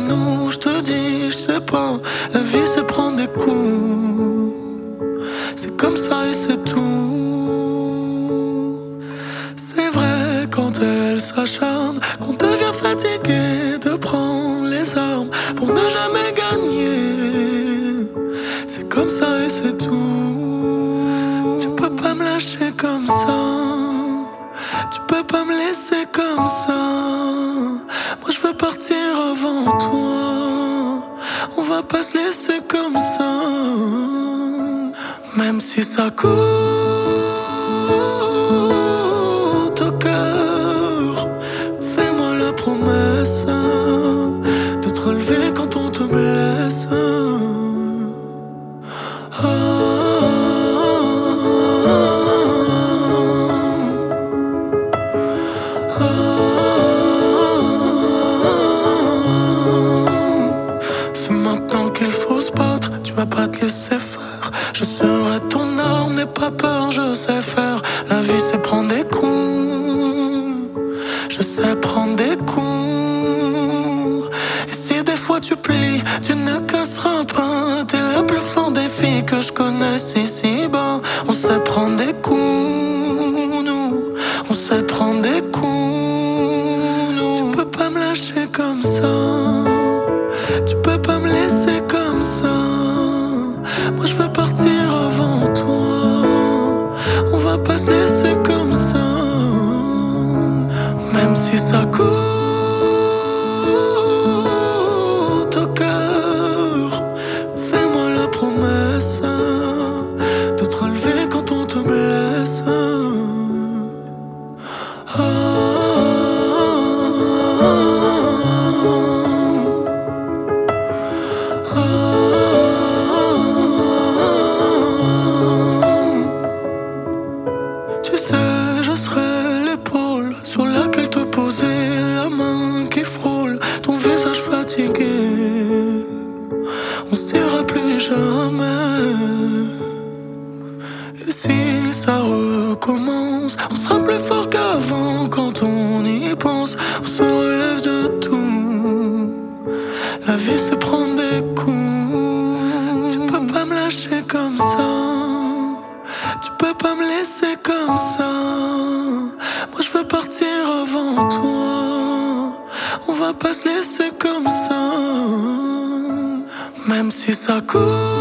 nous, je te dis, je sais pas. La vie c'est prendre des coups. C'est comme ça et c'est tout. C'est vrai quand elle s'acharne, qu'on devient fatigué de prendre les armes pour ne jamais gagner. C'est comme ça et c'est tout. Tu peux pas me lâcher comme ça. Tu peux pas me laisser comme ça. Moi je veux partir avant toi. On va pas se laisser comme ça. Même si ça coûte au cœur, fais-moi la promesse de te relever quand on te blesse. C'est maintenant qu'il faut se battre, tu vas pas te laisser faire. Je serai ton arme, n'aie pas peur, je sais faire. La vie c'est prendre des coups, je sais prendre des coups. Et si des fois tu plies, tu ne casseras pas. T'es la plus forte des filles que je connaisse ici bas. On sait prendre des coups, nous, on sait prendre des coups, nous. Tu peux pas me lâcher comme ça. Tu peux pas me laisser comme ça. Moi je veux partir avant toi. On va pas se laisser comme ça. Même si ça coûte au cœur, fais-moi la promesse de te relever quand on te blesse. Tu sais, je serai l'épaule sur laquelle te poser, la main qui frôle ton visage fatigué. On se dira plus jamais. Et si ça recommence, on sera plus fort qu'avant quand on y pense. On se relève de tout. La vie c'est prendre des coups. Tu peux pas me lâcher comme ça. Tu peux pas me laisser comme ça. Moi je veux partir avant toi. On va pas se laisser comme ça. Même si ça coûte